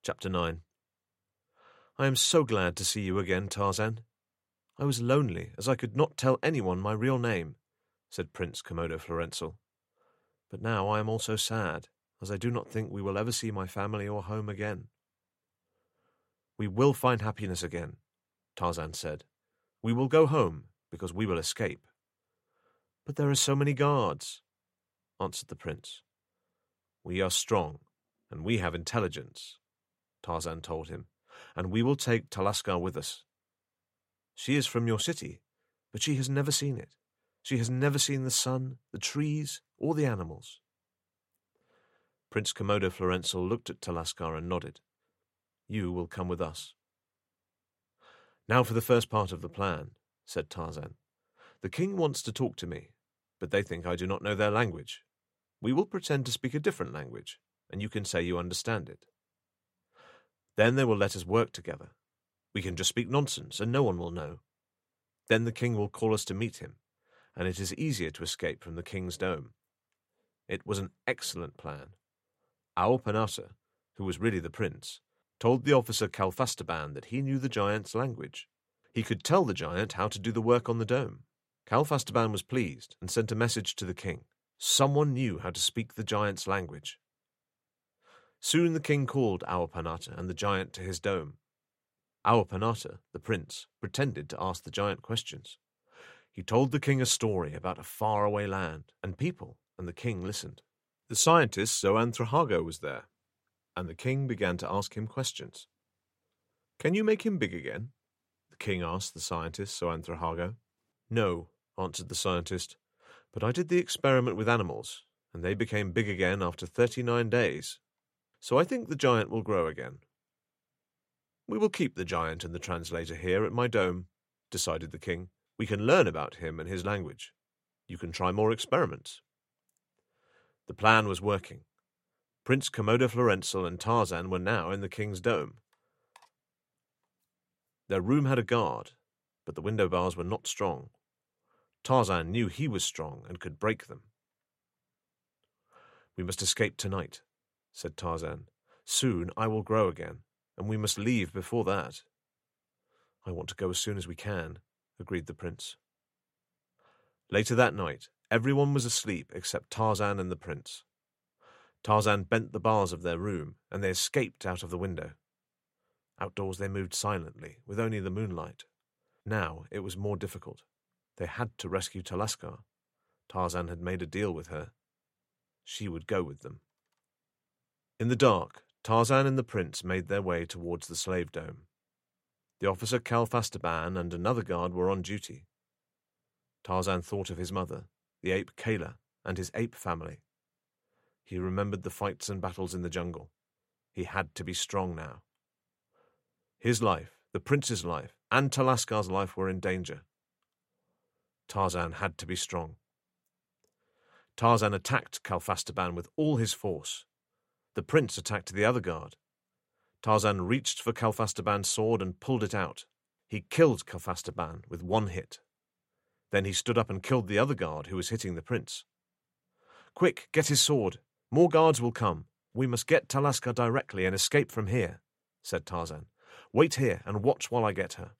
Chapter 9. I am so glad to see you again, Tarzan. I was lonely, as I could not tell anyone my real name, said Prince Komodo Florenzel. But now I am also sad, as I do not think we will ever see my family or home again. We will find happiness again, Tarzan said. We will go home, because we will escape. But there are so many guards, answered the prince. We are strong, and we have intelligence, Tarzan told him, and we will take Talaskar with us. She is from your city, but she has never seen it. She has never seen the sun, the trees, or the animals. Prince Komodo Florenzel looked at Talaskar and nodded. You will come with us. Now for the first part of the plan, said Tarzan. The king wants to talk to me, but they think I do not know their language. We will pretend to speak a different language, and you can say you understand it. Then they will let us work together. We can just speak nonsense, and no one will know. Then the king will call us to meet him, and it is easier to escape from the king's dome. It was an excellent plan. Auerpanata, who was really the prince, told the officer Kalfastaban that he knew the giant's language. He could tell the giant how to do the work on the dome. Kalfastaban was pleased and sent a message to the king. Someone knew how to speak the giant's language. Soon the king called Auerpanata and the giant to his dome. Auerpanata, the prince, pretended to ask the giant questions. He told the king a story about a faraway land and people, and the king listened. The scientist Xoanthrahago was there, and the king began to ask him questions. Can you make him big again? The king asked the scientist Xoanthrahago. No, answered the scientist, but I did the experiment with animals, and they became big again after 39 days. So I think the giant will grow again. We will keep the giant and the translator here at my dome, decided the king. We can learn about him and his language. You can try more experiments. The plan was working. Prince Komodo Florenzel and Tarzan were now in the king's dome. Their room had a guard, but the window bars were not strong. Tarzan knew he was strong and could break them. We must escape tonight, said Tarzan. Soon I will grow again, and we must leave before that. I want to go as soon as we can, agreed the prince. Later that night, everyone was asleep except Tarzan and the prince. Tarzan bent the bars of their room, and they escaped out of the window. Outdoors they moved silently, with only the moonlight. Now it was more difficult. They had to rescue Talaskar. Tarzan had made a deal with her. She would go with them. In the dark, Tarzan and the prince made their way towards the slave dome. The officer Kalfastaban and another guard were on duty. Tarzan thought of his mother, the ape Kayla, and his ape family. He remembered the fights and battles in the jungle. He had to be strong now. His life, the prince's life, and Talaskar's life were in danger. Tarzan had to be strong. Tarzan attacked Kalfastaban with all his force. The prince attacked the other guard. Tarzan reached for Kalfastaban's sword and pulled it out. He killed Kalfastaban with one hit. Then he stood up and killed the other guard who was hitting the prince. Quick, get his sword. More guards will come. We must get Talaskar directly and escape from here, said Tarzan. Wait here and watch while I get her.